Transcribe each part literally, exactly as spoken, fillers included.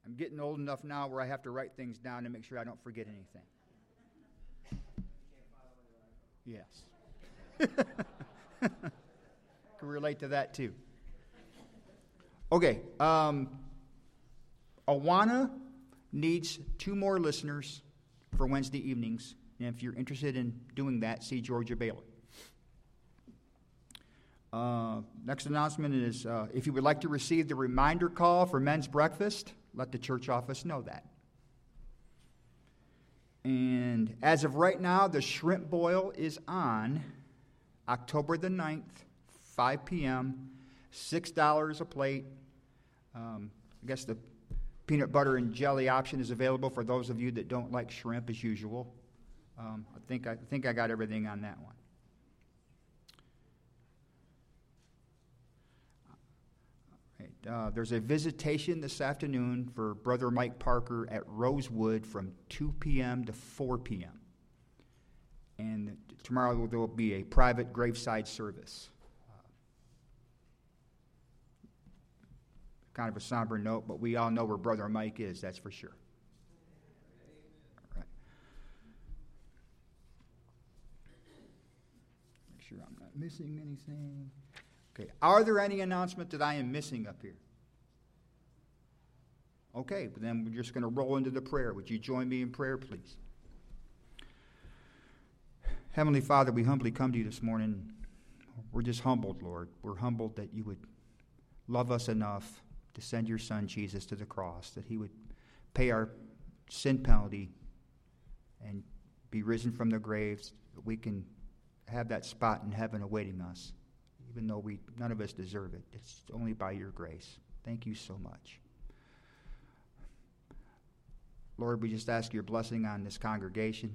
I'm getting old enough now where I have to write things down to make sure I don't forget anything. Yes. Can relate to that too. Okay. Um, Awana needs two more listeners for Wednesday evenings. And if you're interested in doing that, see Georgia Bailey. Uh, next announcement is uh, if you would like to receive the reminder call for men's breakfast, let the church office know that. And as of right now, the shrimp boil is on October the ninth, five p.m., six dollars a plate. Um, I guess the peanut butter and jelly option is available for those of you that don't like shrimp as usual. Um, I think I, I think I got everything on that one. Uh, there's a visitation this afternoon for Brother Mike Parker at Rosewood from two p.m. to four p.m. And tomorrow there will be a private graveside service. Uh, kind of a somber note, but we all know where Brother Mike is, that's for sure. All right. Make sure I'm not missing anything. Okay, are there any announcements that I am missing up here? Okay, but then we're just going to roll into the prayer. Would you join me in prayer, please? Heavenly Father, we humbly come to you this morning. We're just humbled, Lord. We're humbled that you would love us enough to send your Son, Jesus, to the cross, that he would pay our sin penalty and be risen from the graves, that we can have that spot in heaven awaiting us. Even though we none of us deserve it. It's only by your grace. Thank you so much. Lord, we just ask your blessing on this congregation.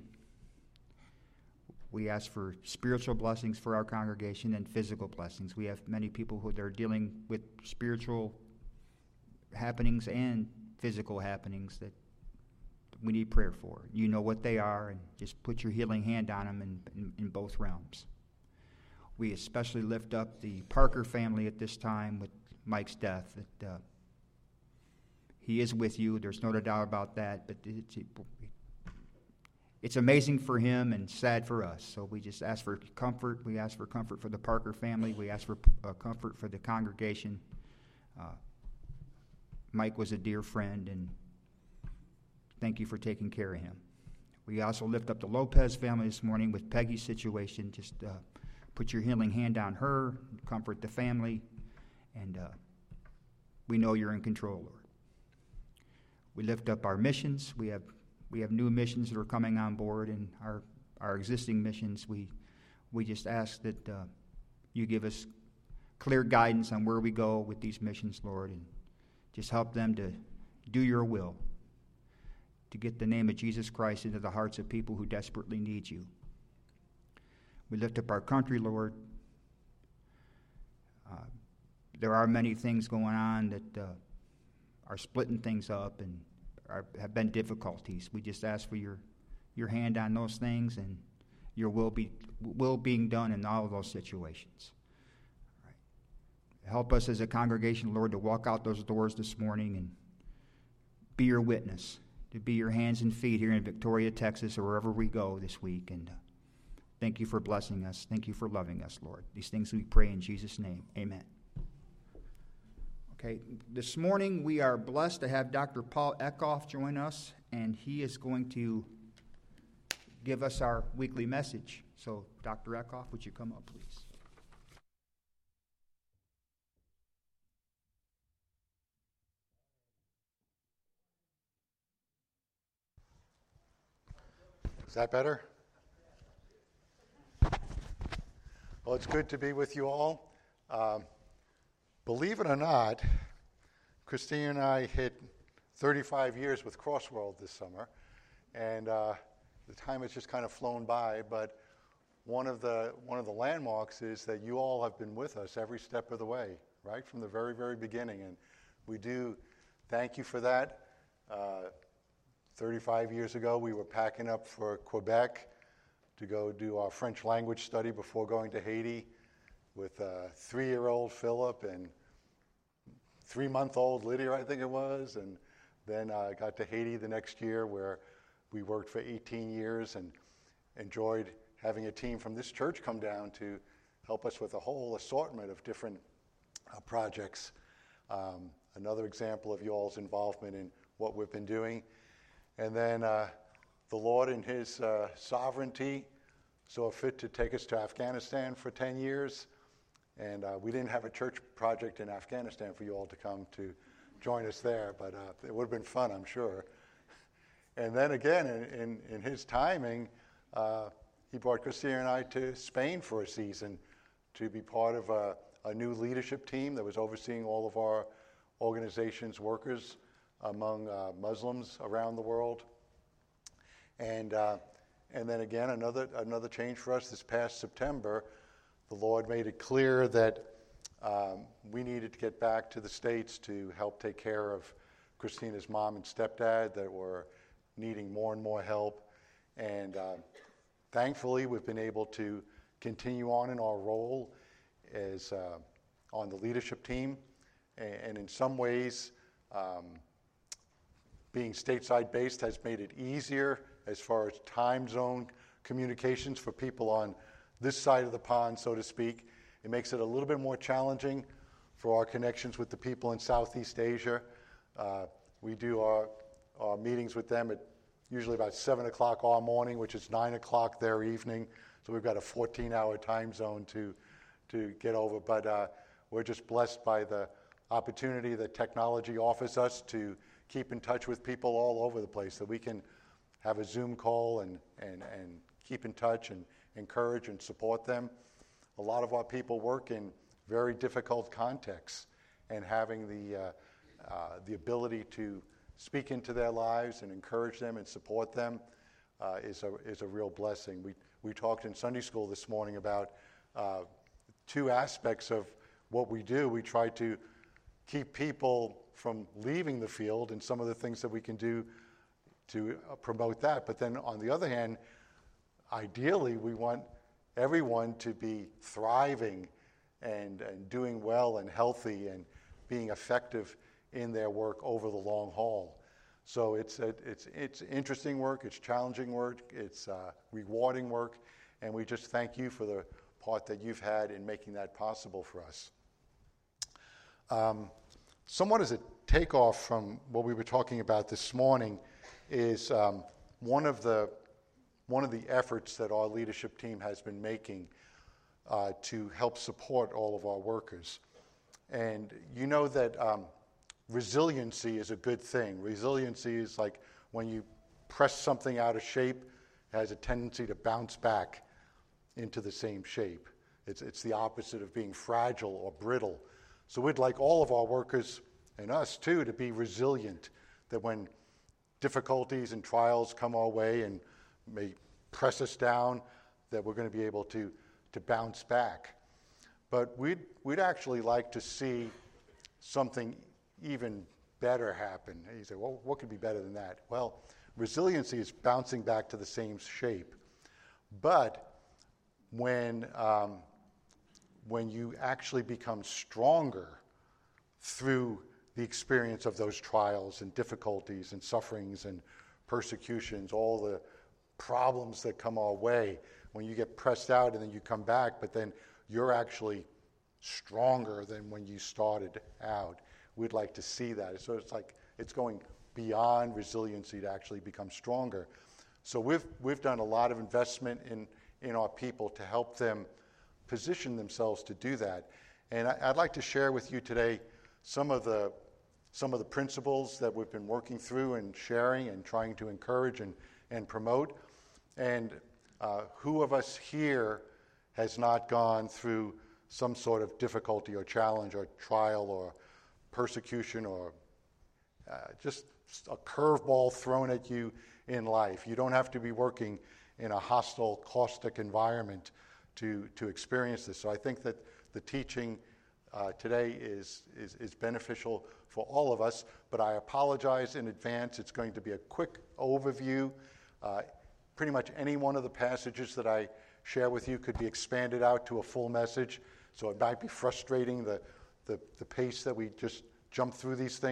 We ask for spiritual blessings for our congregation and physical blessings. We have many people who are dealing with spiritual happenings and physical happenings that we need prayer for. You know what they are, and just put your healing hand on them in, in, in both realms. We especially lift up the Parker family at this time with Mike's death. That uh, he is with you. There's no doubt about that. But it's, it's amazing for him and sad for us. So we just ask for comfort. We ask for comfort for the Parker family. We ask for uh, comfort for the congregation. Uh, Mike was a dear friend, and thank you for taking care of him. We also lift up the Lopez family this morning with Peggy's situation. Just uh, put your healing hand on her, comfort the family, and uh, we know you're in control, Lord. We lift up our missions. We have we have new missions that are coming on board, and our our existing missions. We we just ask that uh, you give us clear guidance on where we go with these missions, Lord, and just help them to do your will, to get the name of Jesus Christ into the hearts of people who desperately need you. We lift up our country, Lord. Uh, there are many things going on that uh, are splitting things up and are, have been difficulties. We just ask for your your hand on those things and your will be will being done in all of those situations. All right. Help us as a congregation, Lord, to walk out those doors this morning and be your witness, to be your hands and feet here in Victoria, Texas, or wherever we go this week. And uh, thank you for blessing us. Thank you for loving us, Lord. These things we pray in Jesus' name. Amen. Okay, this morning we are blessed to have Doctor Paul Eckhoff join us, and he is going to give us our weekly message. So, Doctor Eckhoff, would you come up, please? Is that better? Well, it's good to be with you all. Um, believe it or not, Christine and I hit thirty-five years with Crossworld this summer, and uh, the time has just kind of flown by. But one of the one of the landmarks is that you all have been with us every step of the way, right from the very, very beginning, and we do thank you for that. Uh, thirty-five years ago, we were packing up for Quebec to go do our French language study before going to Haiti with uh, three-year-old Philip and three-month-old Lydia, I think it was, and Then I uh, got to Haiti the next year, where we worked for eighteen years and enjoyed having a team from this church come down to help us with a whole assortment of different uh, projects. Um, another example of you all's involvement in what we've been doing. And then uh, the Lord in his uh, sovereignty saw fit to take us to Afghanistan for ten years. And uh, we didn't have a church project in Afghanistan for you all to come to join us there, but uh, it would have been fun, I'm sure. And then again, in, in, in his timing, uh, he brought Christina and I to Spain for a season to be part of a, a new leadership team that was overseeing all of our organization's workers among uh, Muslims around the world. And uh, and then again, another another change for us this past September. The Lord made it clear that um, we needed to get back to the States to help take care of Christina's mom and stepdad that were needing more and more help. And uh, thankfully, we've been able to continue on in our role as uh, on the leadership team. And, and in some ways, um, being stateside based has made it easier as far as time zone communications for people on this side of the pond, so to speak. It makes it a little bit more challenging for our connections with the people in Southeast Asia. Uh, we do our, our meetings with them at usually about seven o'clock our morning, which is nine o'clock their evening. So we've got a fourteen-hour time zone to, to get over. But uh, we're just blessed by the opportunity that technology offers us to keep in touch with people all over the place, that we can have a Zoom call and, and, and keep in touch and encourage and support them. A lot of our people work in very difficult contexts, and having the, uh, uh, the ability to speak into their lives and encourage them and support them uh, is, a, is a real blessing. We, we talked in Sunday school this morning about uh, two aspects of what we do. We try to keep people from leaving the field and some of the things that we can do to uh, promote that. But then on the other hand, ideally, we want everyone to be thriving and, and doing well and healthy and being effective in their work over the long haul. So it's it's it's interesting work, it's challenging work, it's uh, rewarding work, and we just thank you for the part that you've had in making that possible for us. Um, somewhat as a takeoff from what we were talking about this morning is um, one of the one of the efforts that our leadership team has been making uh, to help support all of our workers. And you know that um, resiliency is a good thing. Resiliency is like when you press something out of shape, it has a tendency to bounce back into the same shape. It's, it's the opposite of being fragile or brittle. So we'd like all of our workers, and us too, to be resilient, that when difficulties and trials come our way and may press us down, that we're going to be able to, to bounce back. But we'd, we'd actually like to see something even better happen. And you say, well, what could be better than that? Well, resiliency is bouncing back to the same shape. But when, um, when you actually become stronger through the experience of those trials and difficulties and sufferings and persecutions, all the problems that come our way, when you get pressed out and then you come back, but then you're actually stronger than when you started out. We'd like to see that. So it's like it's going beyond resiliency to actually become stronger. So we've we've done a lot of investment in, in our people to help them position themselves to do that. And I, I'd like to share with you today some of the some of the principles that we've been working through and sharing and trying to encourage and, and promote. And uh, who of us here has not gone through some sort of difficulty or challenge or trial or persecution or uh, just a curveball thrown at you in life? You don't have to be working in a hostile, caustic environment to, to experience this. So I think that the teaching uh, today is, is, is beneficial for all of us, but I apologize in advance. It's going to be a quick overview. Uh, pretty much any one of the passages that I share with you could be expanded out to a full message, so it might be frustrating the, the, the pace that we just jump through these things,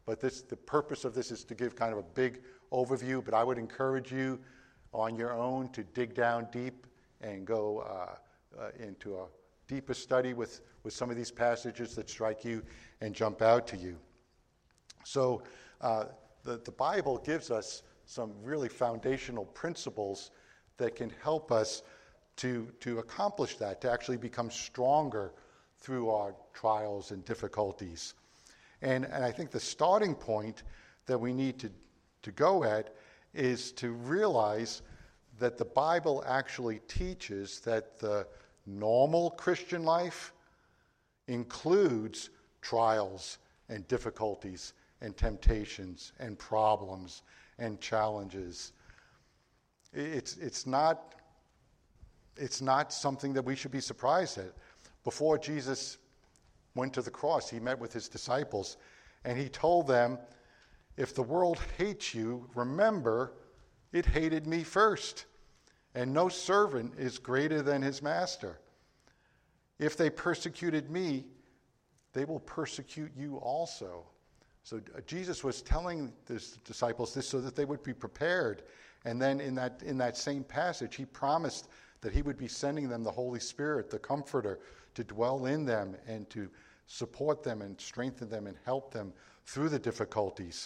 But this, the purpose of this is to give kind of a big overview, but I would encourage you on your own to dig down deep and go uh, uh, into a deeper study with, with some of these passages that strike you and jump out to you. So uh, the, the Bible gives us some really foundational principles that can help us to, to accomplish that, to actually become stronger through our trials and difficulties. And, and I think the starting point that we need to, to go at is to realize that the Bible actually teaches that the normal Christian life includes trials and difficulties and temptations and problems and challenges. It's, it's, not, it's not something that we should be surprised at. Before Jesus went to the cross, he met with his disciples, and he told them, if the world hates you, remember, it hated me first. And no servant is greater than his master. If they persecuted me, they will persecute you also. So uh, Jesus was telling his disciples this so that they would be prepared. And then in that, in that same passage, he promised that he would be sending them the Holy Spirit, the Comforter, to dwell in them and to support them and strengthen them and help them through the difficulties.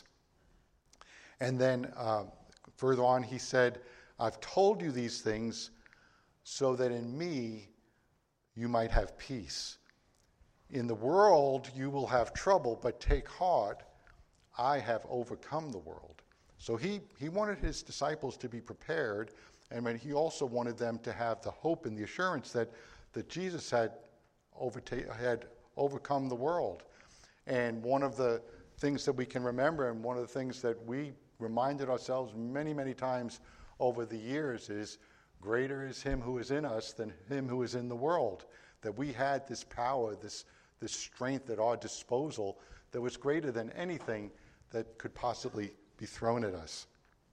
And then uh, further on, he said, I've told you these things so that in me you might have peace. In the world you will have trouble, but take heart, I have overcome the world. So he, he wanted his disciples to be prepared, and he also wanted them to have the hope and the assurance that, that Jesus had, overta- had overcome the world. And one of the things that we can remember, and one of the things that we reminded ourselves many, many times over the years is, greater is him who is in us than him who is in the world. That we had this power, this, this strength at our disposal that was greater than anything that could possibly be thrown at us.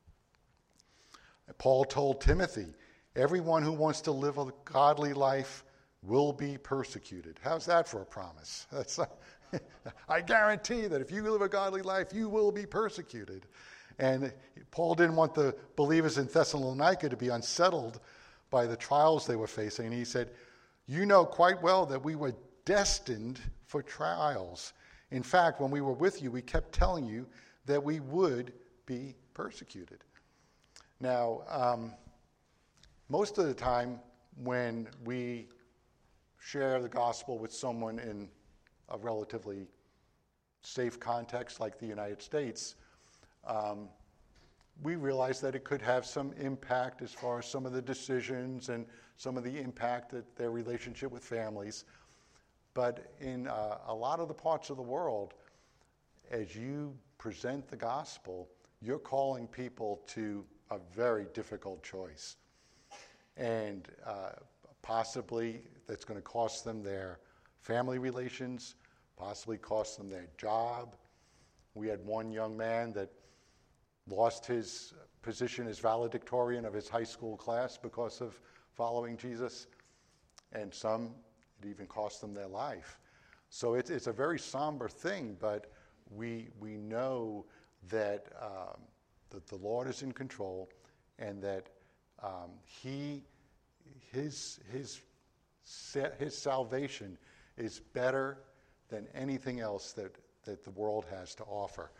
Paul told Timothy, everyone who wants to live a godly life will be persecuted. How's that for a promise? That's not, I guarantee that if you live a godly life, you will be persecuted. And Paul didn't want the believers in Thessalonica to be unsettled by the trials they were facing. And he said, you know quite well that we were destined for trials. In fact, when we were with you, we kept telling you that we would be persecuted. Now, um, most of the time when we share the gospel with someone in a relatively safe context like the United States, Um, we realize that it could have some impact as far as some of the decisions and some of the impact that their relationship with families. But in uh, a lot of the parts of the world, as you present the gospel, you're calling people to a very difficult choice. And uh, possibly that's going to cost them their family relations, possibly cost them their job. We had one young man that lost his position as valedictorian of his high school class because of following Jesus, and some, it even cost them their life. So it's, it's a very somber thing, but we, we know that, um, that the Lord is in control, and that um, he, his, his, his salvation is better than anything else that, that the world has to offer.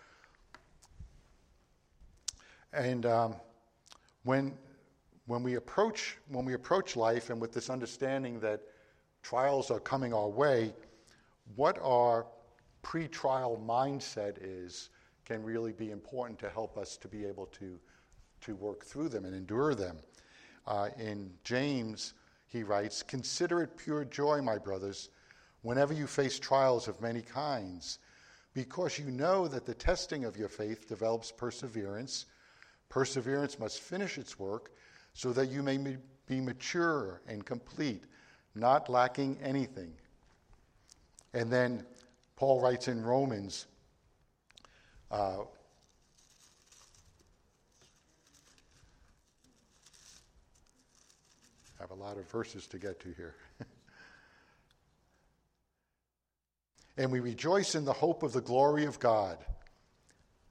And um, when when we approach when we approach life, and with this understanding that trials are coming our way, what our pre-trial mindset is can really be important to help us to be able to to work through them and endure them. Uh, in James, he writes, "Consider it pure joy, my brothers, whenever you face trials of many kinds, because you know that the testing of your faith develops perseverance. Perseverance must finish its work so that you may be mature and complete, not lacking anything." And then Paul writes in Romans, uh, I have a lot of verses to get to here. "And we rejoice in the hope of the glory of God.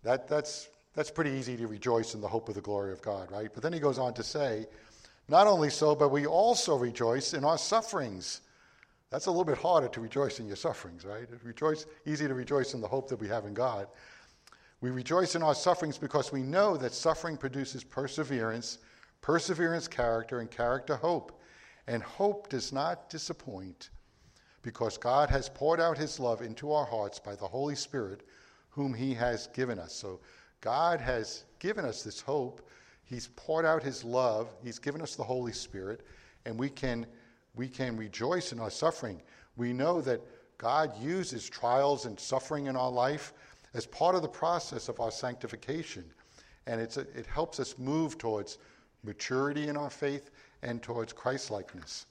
That, that's, that's pretty easy to rejoice in the hope of the glory of God, right? But then he goes on to say, not only so, but we also rejoice in our sufferings. That's a little bit harder to rejoice in your sufferings, right? Rejoice, easy to rejoice in the hope that we have in God. We rejoice in our sufferings because we know that suffering produces perseverance, perseverance character, and character hope. And hope does not disappoint because God has poured out his love into our hearts by the Holy Spirit whom he has given us. So God has given us this hope. He's poured out his love. He's given us the Holy Spirit, and we can we can rejoice in our suffering. We know that God uses trials and suffering in our life as part of the process of our sanctification, and it's a, it helps us move towards maturity in our faith and towards Christ-likeness.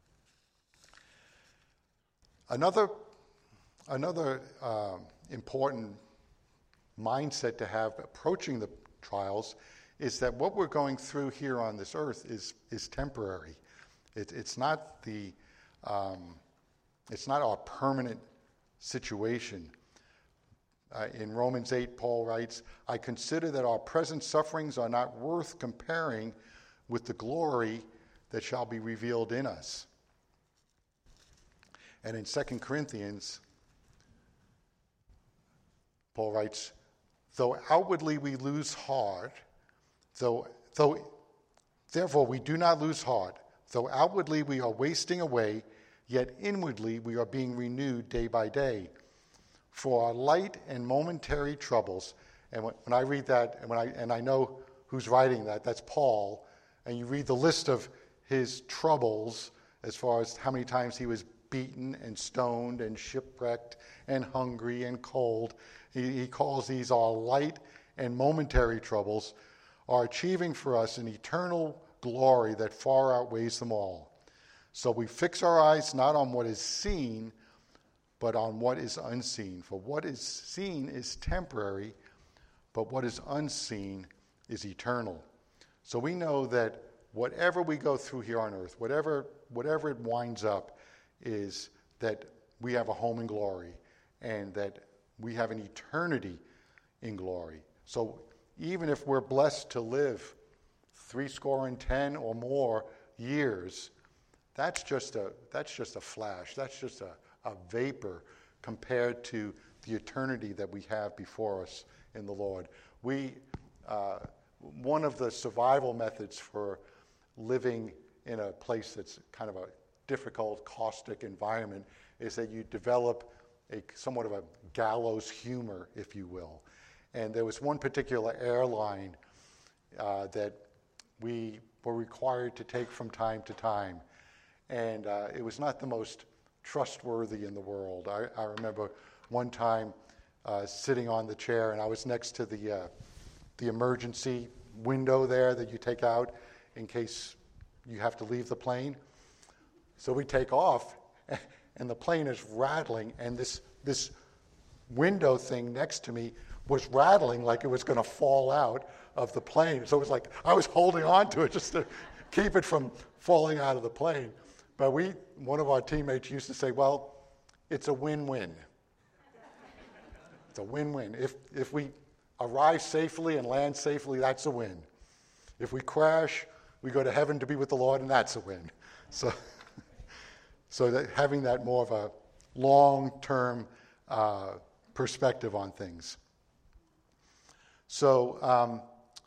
Another another uh, important mindset to have approaching the trials is that what we're going through here on this earth is is temporary. It, it's not the um, it's not our permanent situation. Uh, in Romans eight, Paul writes, "I consider that our present sufferings are not worth comparing with the glory that shall be revealed in us." And in Second Corinthians, Paul writes, "Though outwardly we lose heart, though, though, therefore we do not lose heart. Though outwardly we are wasting away, yet inwardly we are being renewed day by day. For our light and momentary troubles," and when, when I read that, and when I and I know who's writing that, that's Paul, and you read the list of his troubles as far as how many times he was beaten and stoned and shipwrecked and hungry and cold. He, he calls these our light and momentary troubles, are achieving for us an eternal glory that far outweighs them all. So we fix our eyes not on what is seen, but on what is unseen. For what is seen is temporary, but what is unseen is eternal. So we know that whatever we go through here on earth, whatever whatever it winds up, is that we have a home in glory and that we have an eternity in glory. So even if we're blessed to live three score and ten or more years, that's just a that's just a flash. That's just a, a vapor compared to the eternity that we have before us in the Lord. We uh, one of the survival methods for living in a place that's kind of a difficult, caustic environment is that you develop a somewhat of a gallows humor, if you will. And there was one particular airline uh, that we were required to take from time to time. And uh, it was not the most trustworthy in the world. I, I remember one time uh, sitting on the chair, and I was next to the uh, the emergency window there that you take out in case you have to leave the plane. So we take off, and the plane is rattling, and this this window thing next to me was rattling like it was going to fall out of the plane. So it was like I was holding on to it just to keep it from falling out of the plane. But we, one of our teammates used to say, well, it's a win-win. It's a win-win. If if we arrive safely and land safely, that's a win. If we crash, we go to heaven to be with the Lord, and that's a win. So, so that having that more of a long-term uh, perspective on things. So, um,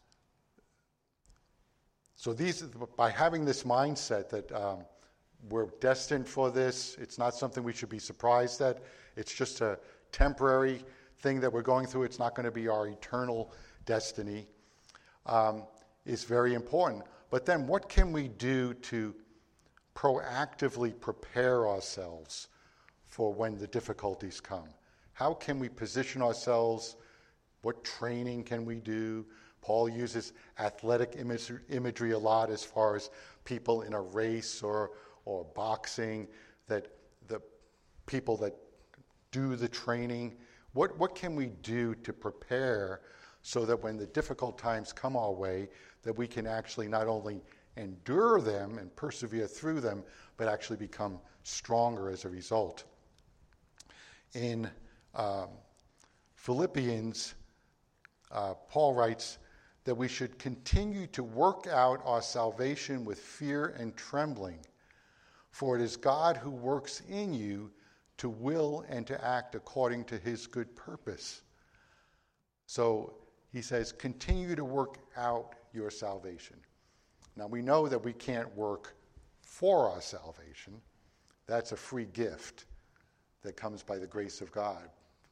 so these by having this mindset that um, we're destined for this, it's not something we should be surprised at. It's just a temporary thing that we're going through. It's not going to be our eternal destiny. Um, is very important. But then, what can we do to proactively prepare ourselves for when the difficulties come? How can we position ourselves? What training can we do? Paul uses athletic imagery a lot as far as people in a race or or boxing, that the people that do the training. What what can we do to prepare so that when the difficult times come our way, that we can actually not only endure them and persevere through them, but actually become stronger as a result? In um, Philippians uh, Paul writes that we should continue to work out our salvation with fear and trembling, for it is God who works in you to will and to act according to his good purpose. So he says, continue to work out your salvation. Now we know that we can't work for our salvation. That's a free gift that comes by the grace of God.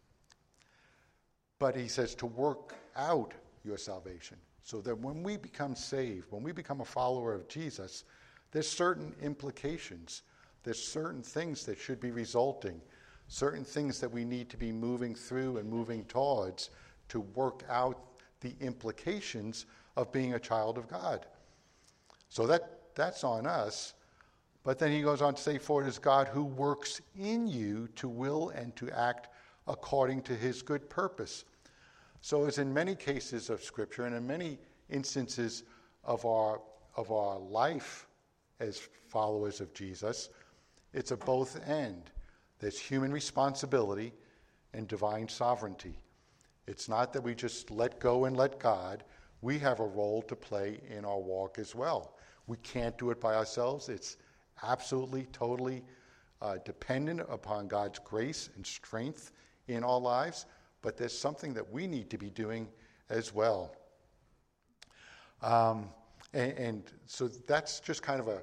But he says to work out your salvation, so that when we become saved, when we become a follower of Jesus, there's certain implications. There's certain things that should be resulting, certain things that we need to be moving through and moving towards to work out the implications of being a child of God. So that that's on us. But then he goes on to say, for it is God who works in you to will and to act according to his good purpose. So as in many cases of Scripture and in many instances of our of our life as followers of Jesus, it's a both end. There's human responsibility and divine sovereignty. It's not that we just let go and let God. We have a role to play in our walk as well. We can't do it by ourselves. It's absolutely, totally uh, dependent upon God's grace and strength in our lives, but there's something that we need to be doing as well. Um, and, and so that's just kind of a,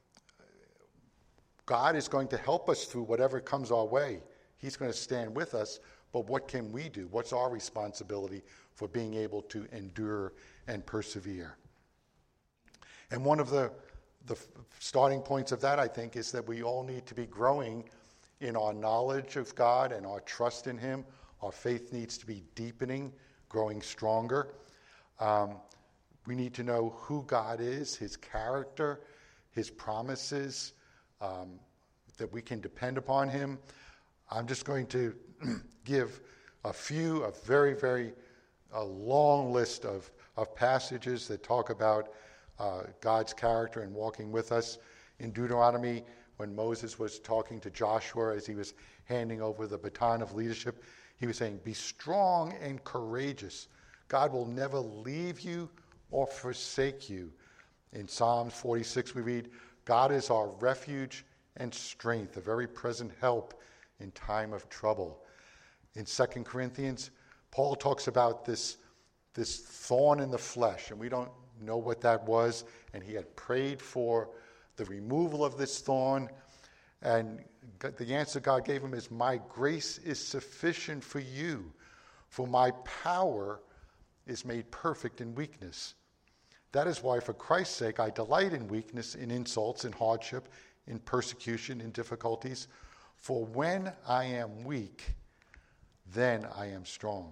God is going to help us through whatever comes our way. He's going to stand with us, but what can we do? What's our responsibility for being able to endure and persevere? And one of the The starting points of that, I think, is that we all need to be growing in our knowledge of God and our trust in him. Our faith needs to be deepening, growing stronger. Um, we need to know who God is, his character, his promises, um, that we can depend upon him. I'm just going to give a few, a very, very a long list of, of passages that talk about Uh, God's character and walking with us. In Deuteronomy, when Moses was talking to Joshua as he was handing over the baton of leadership, he was saying, be strong and courageous. God will never leave you or forsake you. In Psalms forty-six we read, God is our refuge and strength, a very present help in time of trouble. In Second Corinthians, Paul talks about this, this thorn in the flesh, and we don't know what that was, and he had prayed for the removal of this thorn, and the answer God gave him is, my grace is sufficient for you, for my power is made perfect in weakness. That is why, for Christ's sake, I delight in weakness, in insults, in hardship, in persecution, in difficulties, for when I am weak, then I am strong.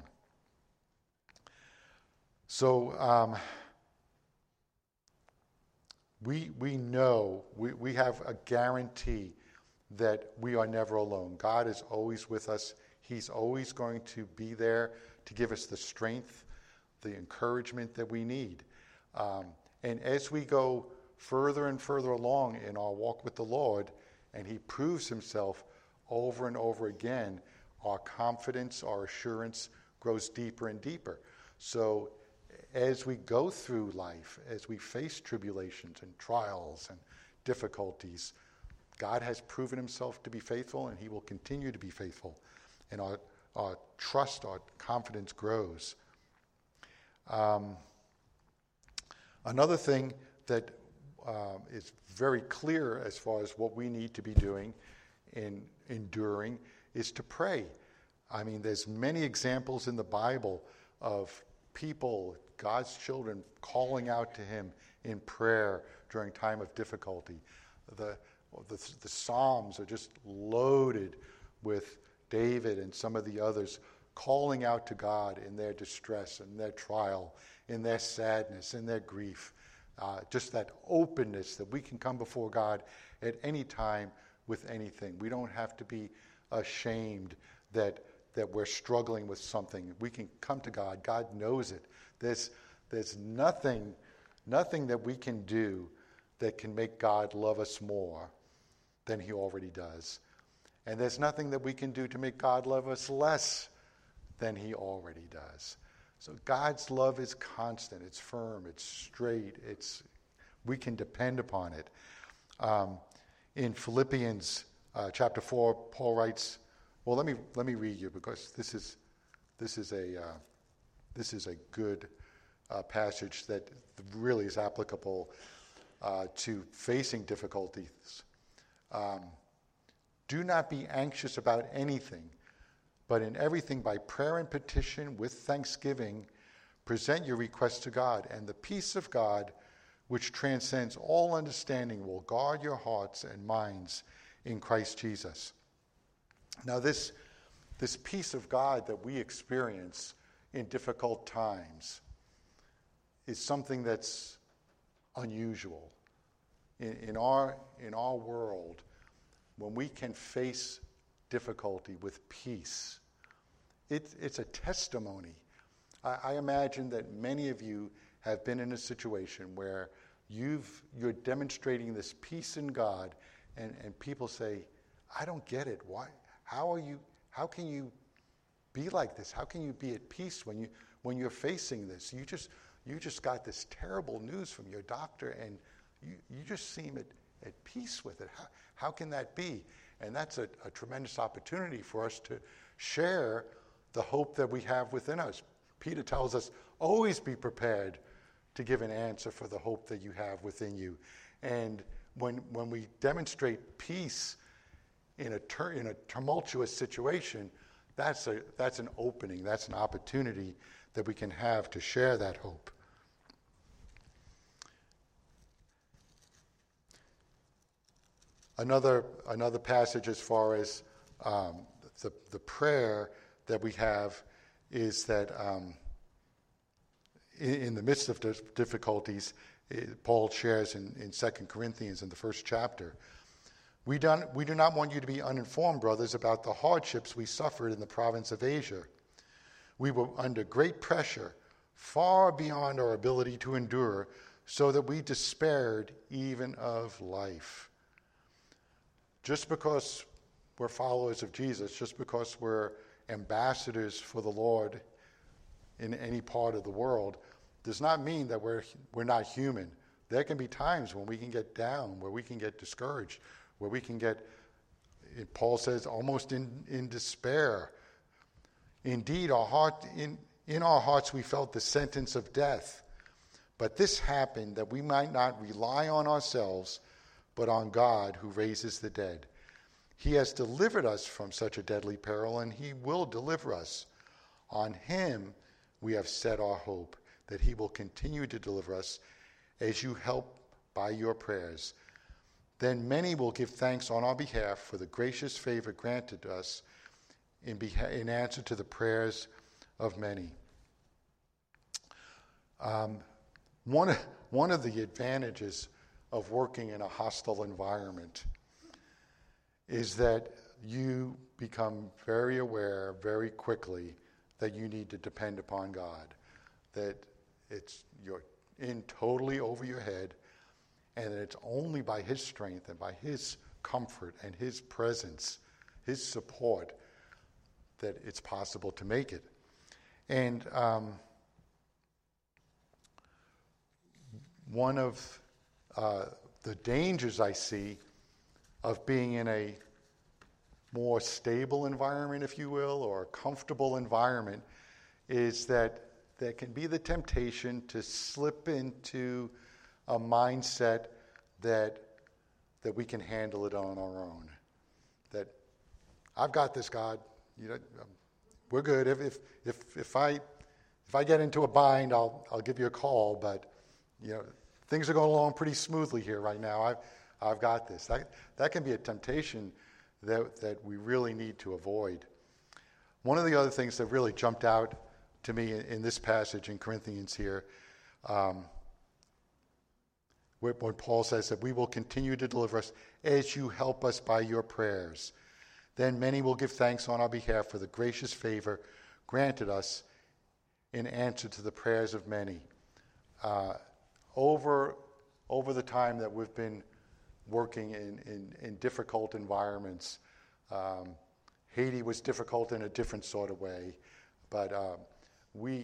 So, um, We we know, we, we have a guarantee that we are never alone. God is always with us. He's always going to be there to give us the strength, the encouragement that we need. Um, and as we go further and further along in our walk with the Lord, and he proves himself over and over again, our confidence, our assurance grows deeper and deeper. So as we go through life, as we face tribulations and trials and difficulties, God has proven himself to be faithful, and he will continue to be faithful. And our, our trust, our confidence grows. Um, another thing that um, is very clear as far as what we need to be doing in enduring is to pray. I mean, there's many examples in the Bible of people, God's children, calling out to him in prayer during time of difficulty. The, the, the Psalms are just loaded with David and some of the others calling out to God in their distress, in their trial, in their sadness, in their grief. Uh, just that openness that we can come before God at any time with anything. We don't have to be ashamed that that we're struggling with something. We can come to God. God knows it. There's, there's nothing, nothing that we can do that can make God love us more than he already does. And there's nothing that we can do to make God love us less than he already does. So God's love is constant. It's firm. It's straight. It's we can depend upon it. Um, in Philippians uh, chapter four, Paul writes, "Well, let me let me read you because this is this is a uh, this is a good uh, passage that really is applicable uh, to facing difficulties. Um, Do not be anxious about anything, but in everything by prayer and petition with thanksgiving, present your requests to God, and the peace of God, which transcends all understanding, will guard your hearts and minds in Christ Jesus." Now this, this peace of God that we experience in difficult times is something that's unusual. In, in, our, in our world, when we can face difficulty with peace, it, it's a testimony. I, I imagine that many of you have been in a situation where you've, you're demonstrating this peace in God, and, and people say, "I don't get it. Why? How are you? How can you be like this? How can you be at peace when you when you're facing this? You just you just got this terrible news from your doctor, and you, you just seem at, at peace with it. How, how can that be?" And that's a, a tremendous opportunity for us to share the hope that we have within us. Peter tells us, always be prepared to give an answer for the hope that you have within you. And when when we demonstrate peace in a tur- in a tumultuous situation, that's a that's an opening, that's an opportunity that we can have to share that hope. Another another passage as far as um, the the prayer that we have is that um, in, in the midst of the difficulties, it, Paul shares in, in Second Corinthians in the first chapter, we don't we do not want you to be uninformed, brothers, about the hardships we suffered in the province of Asia. We were under great pressure, far beyond our ability to endure, so that we despaired even of life. Just because we're followers of Jesus, just because we're ambassadors for the Lord in any part of the world, does not mean that we're we're not human. There can be times when we can get down, where we can get discouraged, where we can get, Paul says, almost in, in despair. Indeed, our heart in, in our hearts we felt the sentence of death. But this happened that we might not rely on ourselves, but on God who raises the dead. He has delivered us from such a deadly peril, and he will deliver us. On him we have set our hope, that he will continue to deliver us as you help by your prayers. Then many will give thanks on our behalf for the gracious favor granted us in, beha- in answer to the prayers of many. Um, one, one of the advantages of working in a hostile environment is that you become very aware very quickly that you need to depend upon God, that it's you're in totally over your head, and that it's only by his strength and by his comfort and his presence, his support, that it's possible to make it. And um, one of uh, the dangers I see of being in a more stable environment, if you will, or a comfortable environment, is that there can be the temptation to slip into a mindset that that we can handle it on our own. That I've got this, God. You know, we're good. If if if if I if I get into a bind, I'll I'll give you a call. But you know, things are going along pretty smoothly here right now. I've I've got this. That that can be a temptation that that we really need to avoid. One of the other things that really jumped out to me in, in this passage in Corinthians here, um, where, when Paul says that we will continue to deliver us as you help us by your prayers. Then many will give thanks on our behalf for the gracious favor granted us in answer to the prayers of many. Uh, over, over the time that we've been working in, in, in difficult environments, um, Haiti was difficult in a different sort of way, but uh, we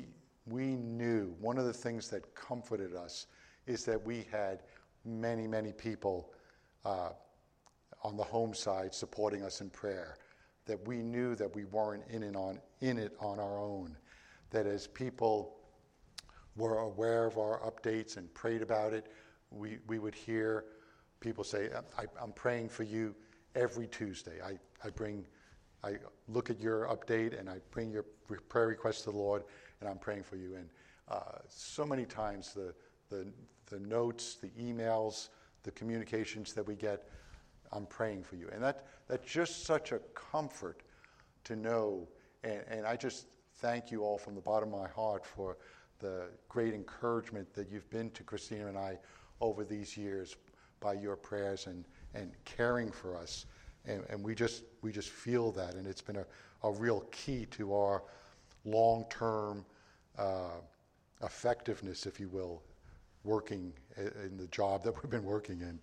we knew one of the things that comforted us is that we had many, many people uh, on the home side supporting us in prayer, that we knew that we weren't in it on, in it on our own, that as people were aware of our updates and prayed about it, we, we would hear people say, I, I'm praying for you every Tuesday. I, I bring, I look at your update and I bring your prayer requests to the Lord, and I'm praying for you. And uh, so many times the, the the notes, the emails, the communications that we get, I'm praying for you. And that that's just such a comfort to know. And, and I just thank you all from the bottom of my heart for the great encouragement that you've been to Christina and I over these years by your prayers and, and caring for us. And, and we just we just feel that. And it's been a, a real key to our long-term uh, effectiveness, if you will, working in the job that we've been working in.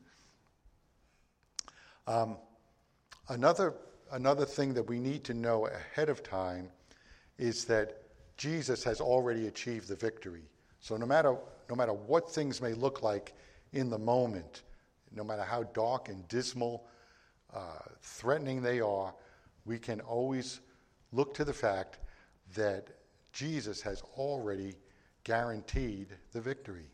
Um, another another thing that we need to know ahead of time is that Jesus has already achieved the victory. So no matter no matter what things may look like in the moment, no matter how dark and dismal, uh, threatening they are, we can always look to the fact that Jesus has already guaranteed the victory.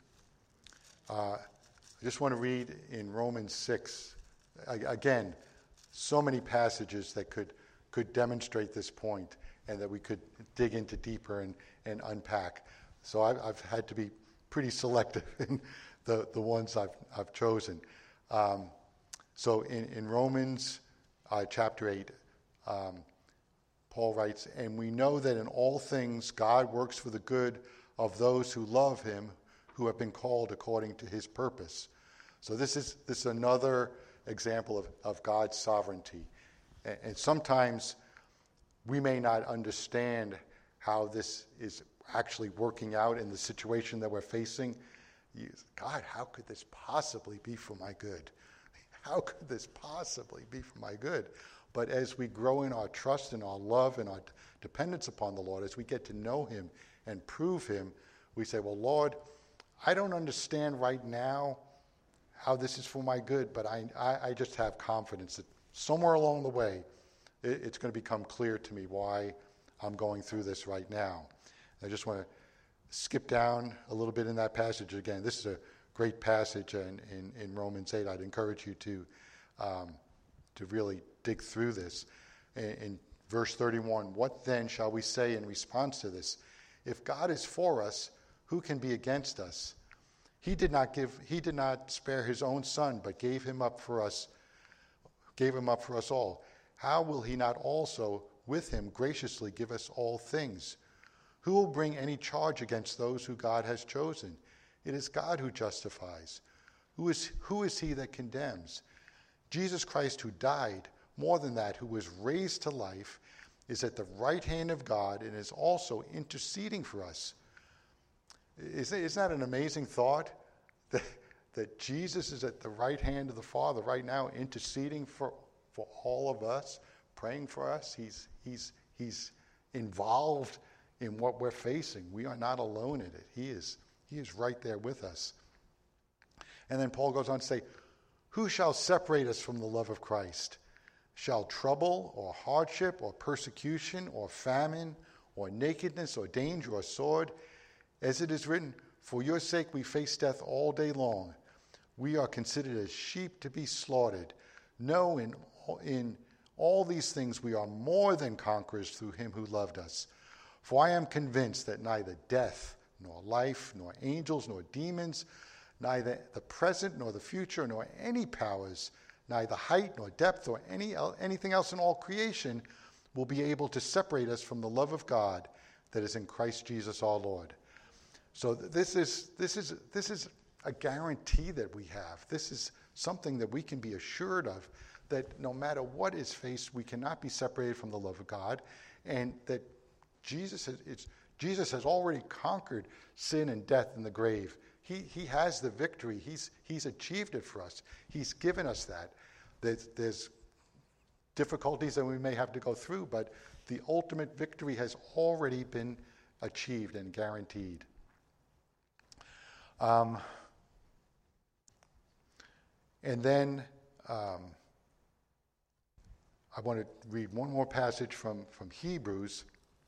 Uh, I just want to read in Romans six, again, so many passages that could, could demonstrate this point and that we could dig into deeper and, and unpack. So I've, I've had to be pretty selective in the, the ones I've, I've chosen. Um, so in, in Romans uh, chapter eight, um, Paul writes, "And we know that in all things God works for the good of those who love him, who have been called according to his purpose." So this is this is another example of, of God's sovereignty. And, and sometimes we may not understand how this is actually working out in the situation that we're facing. You, God, how could this possibly be for my good? How could this possibly be for my good? But as we grow in our trust and our love and our d- dependence upon the Lord, as we get to know him and prove him, we say, well, Lord, I don't understand right now how this is for my good, but I, I, I just have confidence that somewhere along the way, it, it's going to become clear to me why I'm going through this right now. I just want to skip down a little bit in that passage again. This is a great passage in, in, in Romans eight. I'd encourage you to um, to really dig through this. In, in verse thirty-one, "What then shall we say in response to this? If God is for us, who can be against us? He did not give, he did not spare his own son, but gave him up for us, gave him up for us all. How will he not also with him graciously give us all things? Who will bring any charge against those who God has chosen? It is God who justifies. Who is, who is he that condemns? Jesus Christ, who died, more than that, who was raised to life, is at the right hand of God and is also interceding for us." Isn't that an amazing thought? That, that Jesus is at the right hand of the Father right now, interceding for, for all of us, praying for us. He's, he's, he's involved in what we're facing. We are not alone in it. He is, he is right there with us. And then Paul goes on to say, "Who shall separate us from the love of Christ? Shall trouble or hardship or persecution or famine or nakedness or danger or sword? As it is written, for your sake we face death all day long. We are considered as sheep to be slaughtered. No, in, in all these things we are more than conquerors through him who loved us. For I am convinced that neither death, nor life, nor angels, nor demons, neither the present nor the future, nor any powers, neither height nor depth or any anything else in all creation will be able to separate us from the love of God that is in Christ Jesus our Lord." So this is this is this is a guarantee that we have. This is something that we can be assured of, that no matter what is faced, we cannot be separated from the love of God, and that Jesus has, it's, Jesus has already conquered sin and death and the grave. He he has the victory. He's he's achieved it for us. He's given us that. There's, there's difficulties that we may have to go through, but the ultimate victory has already been achieved and guaranteed. Um, and then um, I want to read one more passage from, from Hebrews.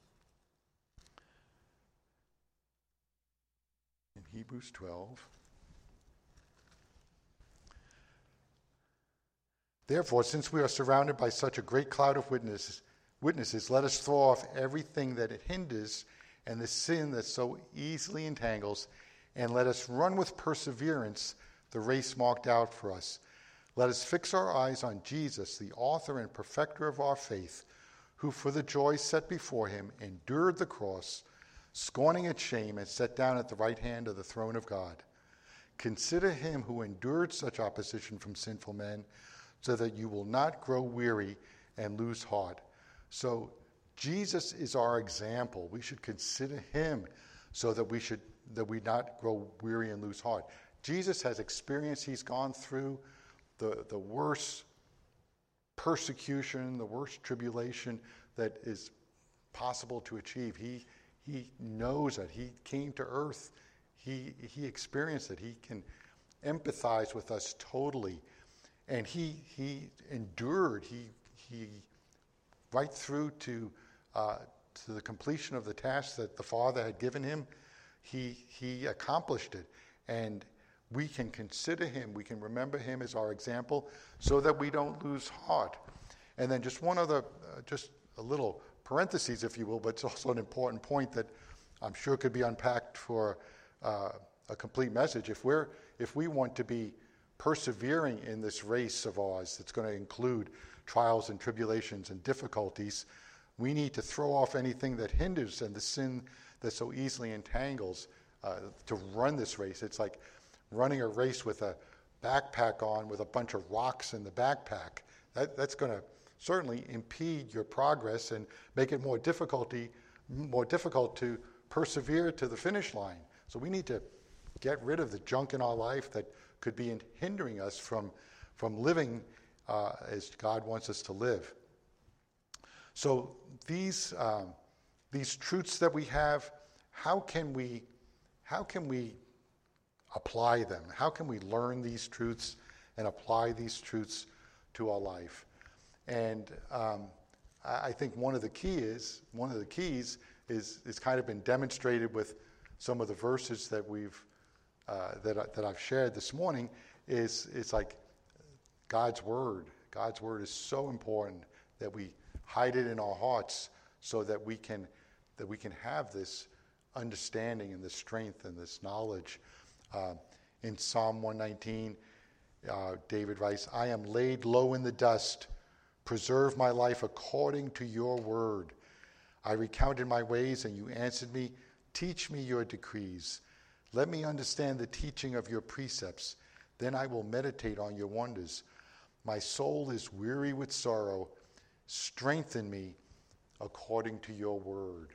In Hebrews twelve. Therefore, since we are surrounded by such a great cloud of witnesses, witnesses, let us throw off everything that it hinders and the sin that so easily entangles, and let us run with perseverance the race marked out for us. Let us fix our eyes on Jesus, the author and perfecter of our faith, who for the joy set before him endured the cross, scorning its shame, and sat down at the right hand of the throne of God. Consider him who endured such opposition from sinful men, so that you will not grow weary and lose heart. So Jesus is our example. We should consider him so that we should that we not grow weary and lose heart. Jesus has experienced, he's gone through the, the worst persecution, the worst tribulation that is possible to achieve. He he knows that. He came to earth. He he experienced it. He can empathize with us totally. And he he endured. He he right through to uh, to the completion of the task that the Father had given him. He he accomplished it, and we can consider him. We can remember him as our example, so that we don't lose heart. And then just one other, uh, just a little parentheses, if you will, but it's also an important point that I'm sure could be unpacked for uh, a complete message. If we're if we want to be persevering in this race of ours that's going to include trials and tribulations and difficulties, we need to throw off anything that hinders and the sin that so easily entangles uh, to run this race. It's like running a race with a backpack on with a bunch of rocks in the backpack. That, that's going to certainly impede your progress and make it more difficulty, more difficult to persevere to the finish line. So we need to get rid of the junk in our life that could be hindering us from, from living uh, as God wants us to live. So these um, these truths that we have, how can we how can we apply them? How can we learn these truths and apply these truths to our life? And um, I, I think one of the key is one of the keys is is kind of been demonstrated with some of the verses that we've uh, that I, that I've shared this morning. Is it's like God's word. God's word is so important that we hide it in our hearts so that we can that we can have this understanding and this strength and this knowledge. Uh, in Psalm one nineteen, uh, David writes, "I am laid low in the dust. Preserve my life according to your word. I recounted my ways, and you answered me. Teach me your decrees. Let me understand the teaching of your precepts. Then I will meditate on your wonders. My soul is weary with sorrow. Strengthen me according to your word."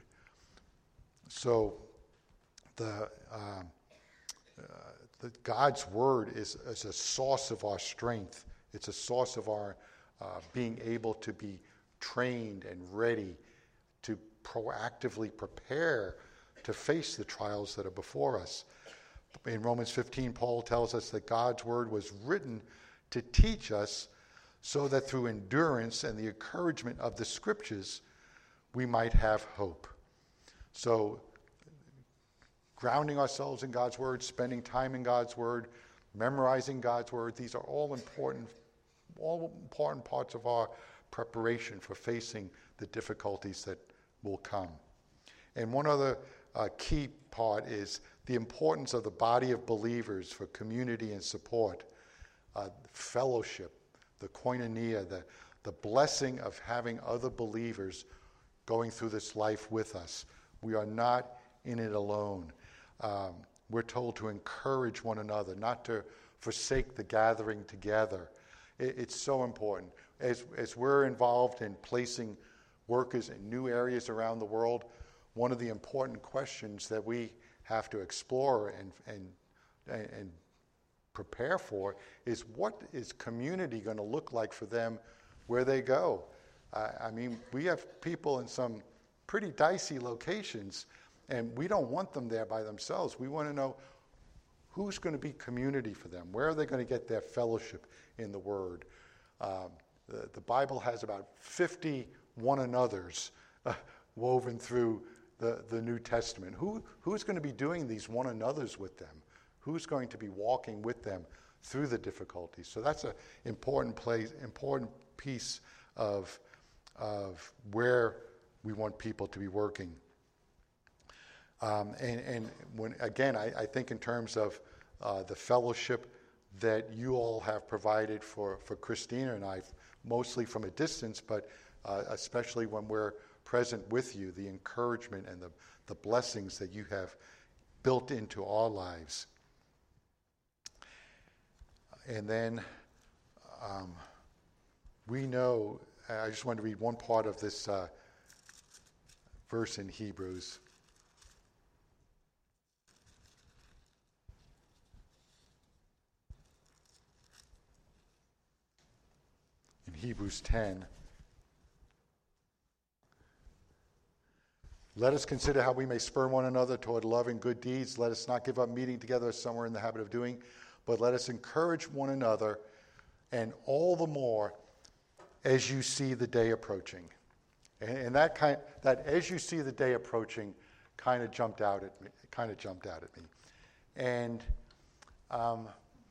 So the, uh, uh, the God's word is, is a source of our strength. It's a source of our uh, being able to be trained and ready to proactively prepare to face the trials that are before us. In Romans fifteen, Paul tells us that God's word was written to teach us so that through endurance and the encouragement of the scriptures, we might have hope. So, grounding ourselves in God's word, spending time in God's word, memorizing God's word, these are all important, all important parts of our preparation for facing the difficulties that will come. And one other uh, key part is the importance of the body of believers for community and support, uh, fellowship, the koinonia, the, the blessing of having other believers going through this life with us. We are not in it alone. Um, we're told to encourage one another, not to forsake the gathering together. It, it's so important. As, as we're involved in placing workers in new areas around the world, one of the important questions that we have to explore and, and, and prepare for is, what is community going to look like for them where they go? Uh, I mean, we have people in some pretty dicey locations, And we don't want them there by themselves. We want to know who's going to be community for them. Where are they going to get their fellowship in the Word? Um, the, the Bible has about fifty one another's uh, woven through the, the New Testament. Who, who's going to be doing these one another's with them? Who's going to be walking with them through the difficulties? So that's an important place, important piece of, of where we want people to be working. Um, and, and when again, I, I think in terms of uh, the fellowship that you all have provided for, for Christina and I, mostly from a distance, but uh, especially when we're present with you, the encouragement and the, the blessings that you have built into our lives. And then um, we know, I just want to read one part of this uh, verse in Hebrews. In Hebrews ten. Let us consider how we may spur one another toward love and good deeds. Let us not give up meeting together as some are in the habit of doing, but let us encourage one another, and all the more as you see the day approaching. And, and that kind, that as you see the day approaching, kind of jumped out at me. Kind of jumped out at me, and um,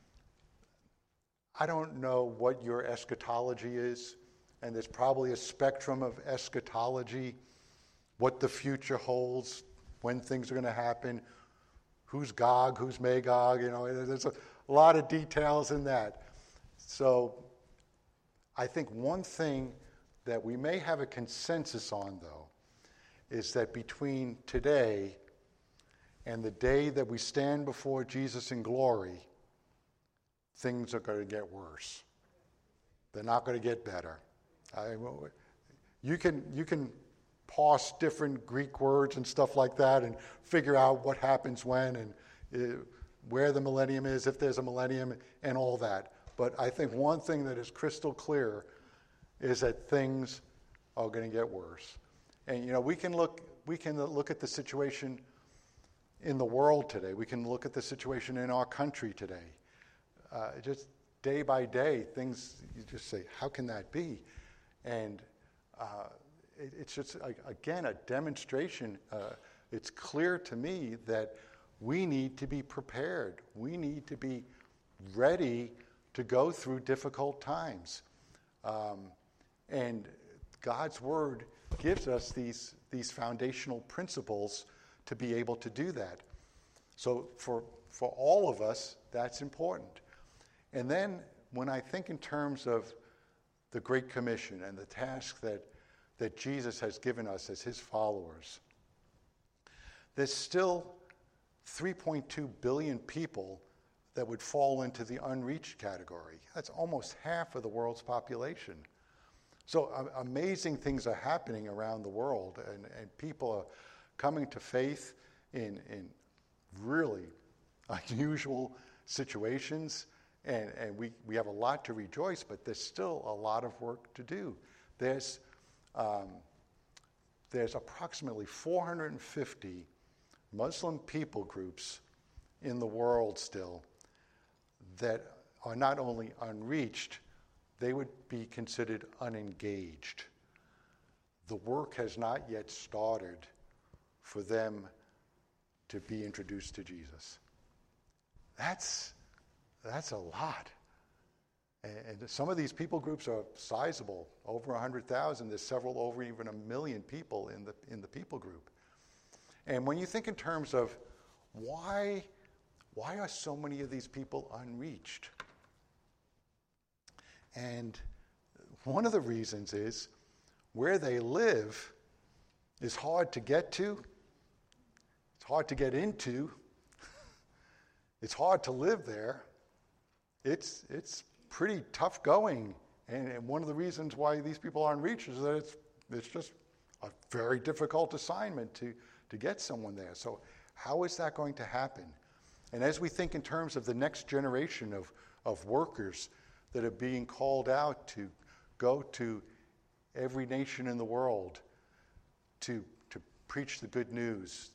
I don't know what your eschatology is, and there's probably a spectrum of eschatology. What the future holds, when things are going to happen, who's Gog, who's Magog, you know, there's a lot of details in that. So I think one thing that we may have a consensus on, though, is that between today and the day that we stand before Jesus in glory, things are going to get worse. They're not going to get better. I, you can, you can parse different Greek words and stuff like that and figure out what happens when and uh, where the millennium is, if there's a millennium, and all that. But I think one thing that is crystal clear is that things are going to get worse. And you know, we can look we can look at the situation in the world today. We can look at the situation in our country today. Uh, just day by day, things, you just say, how can that be? And uh, it, it's just, again, a demonstration. Uh, it's clear to me that we need to be prepared. We need to be ready to go through difficult times. Um, and God's Word gives us these, these foundational principles to be able to do that. So for, for all of us, that's important. And then when I think in terms of the Great Commission and the task that, that Jesus has given us as his followers, there's still three point two billion people that would fall into the unreached category. That's almost half of the world's population. So uh, amazing things are happening around the world, and, and people are coming to faith in, in really unusual situations. And, and we, we have a lot to rejoice, but there's still a lot of work to do. There's, um, there's approximately four hundred fifty Muslim people groups in the world still that are not only unreached, they would be considered unengaged. The work has not yet started for them to be introduced to Jesus. That's That's a lot. And some of these people groups are sizable, over one hundred thousand. There's several over even a million people in the in the people group. And when you think in terms of why, why are so many of these people unreached? And one of the reasons is where they live is hard to get to. It's hard to get into. It's hard to live there. It's it's pretty tough going, and, and one of the reasons why these people aren't reached is that it's it's just a very difficult assignment to to get someone there. So how is that going to happen? And as we think in terms of the next generation of, of workers that are being called out to go to every nation in the world to to preach the good news, to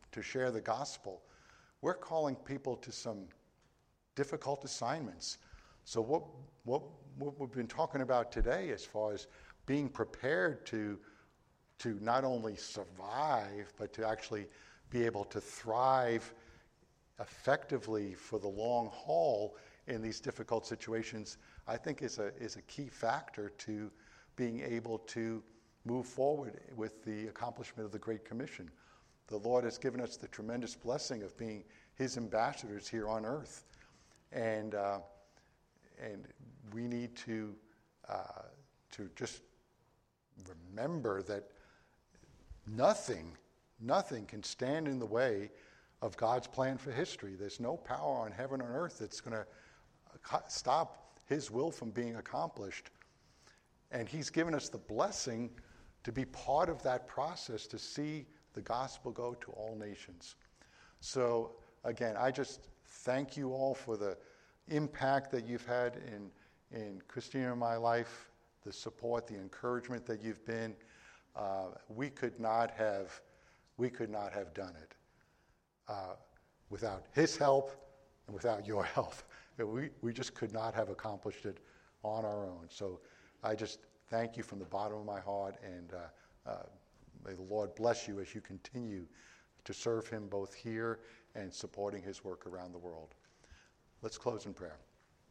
to share the gospel. We're calling people to some difficult assignments. So what, what, what we've been talking about today as far as being prepared to, to not only survive, but to actually be able to thrive effectively for the long haul in these difficult situations, I think is a, is a key factor to being able to move forward with the accomplishment of the Great Commission. The Lord has given us the tremendous blessing of being his ambassadors here on earth. And, uh, and we need to, uh, to just remember that nothing, nothing can stand in the way of God's plan for history. There's no power on heaven or earth that's going to stop his will from being accomplished. And he's given us the blessing to be part of that process, to see the gospel go to all nations. So again, I just thank you all for the impact that you've had in, in Christina and my life, the support, the encouragement that you've been. Uh, we could not have, we could not have done it uh, without his help and without your help. We, we just could not have accomplished it on our own. So I just thank you from the bottom of my heart, and uh, uh, may the Lord bless you as you continue to serve him both here and supporting his work around the world. Let's close in prayer.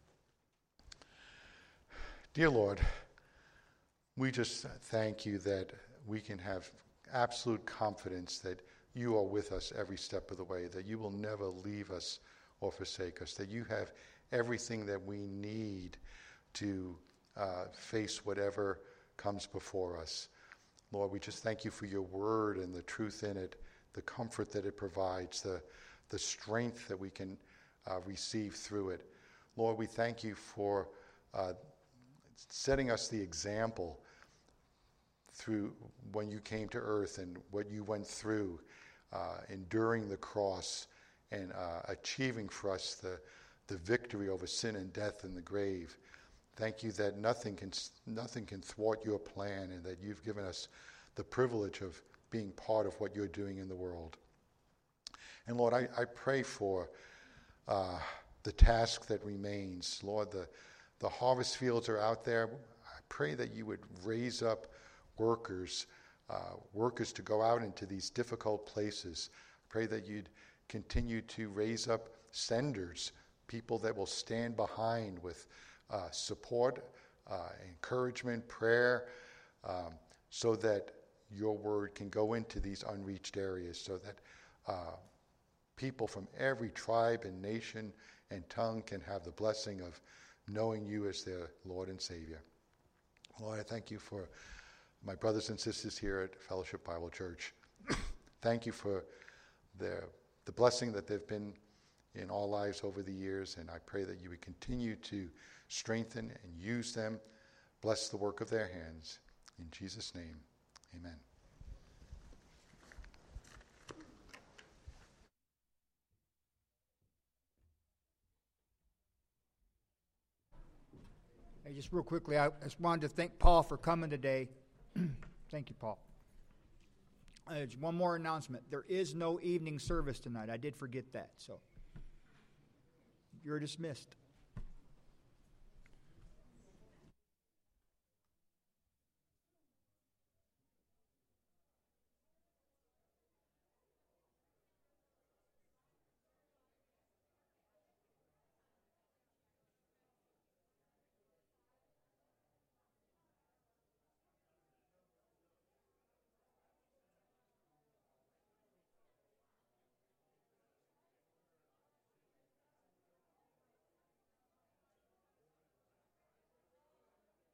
Dear Lord, we just thank you that we can have absolute confidence that you are with us every step of the way, that you will never leave us or forsake us, that you have everything that we need to uh, face whatever comes before us. Lord, we just thank you for your word and the truth in it, the comfort that it provides, the, the strength that we can uh, receive through it. Lord, we thank you for uh, setting us the example through when you came to earth and what you went through, uh, enduring the cross and uh, achieving for us the, the victory over sin and death and the grave. Thank you that nothing can nothing can thwart your plan, and that you've given us the privilege of being part of what you're doing in the world. And Lord, I, I pray for uh, the task that remains. Lord, the, the harvest fields are out there. I pray that you would raise up workers, uh, workers to go out into these difficult places. I pray that you'd continue to raise up senders, people that will stand behind with uh, support, uh, encouragement, prayer, um, so that your word can go into these unreached areas, so that uh, people from every tribe and nation and tongue can have the blessing of knowing you as their Lord and Savior. Lord, I thank you for my brothers and sisters here at Fellowship Bible Church. Thank you for their, the blessing that they've been in our lives over the years, and I pray that you would continue to strengthen and use them. Bless the work of their hands. In Jesus' name, amen. Hey, just real quickly, I just wanted to thank Paul for coming today. Thank you, Paul. Uh, there's one more announcement. There is no evening service tonight. I did forget that, so you're dismissed.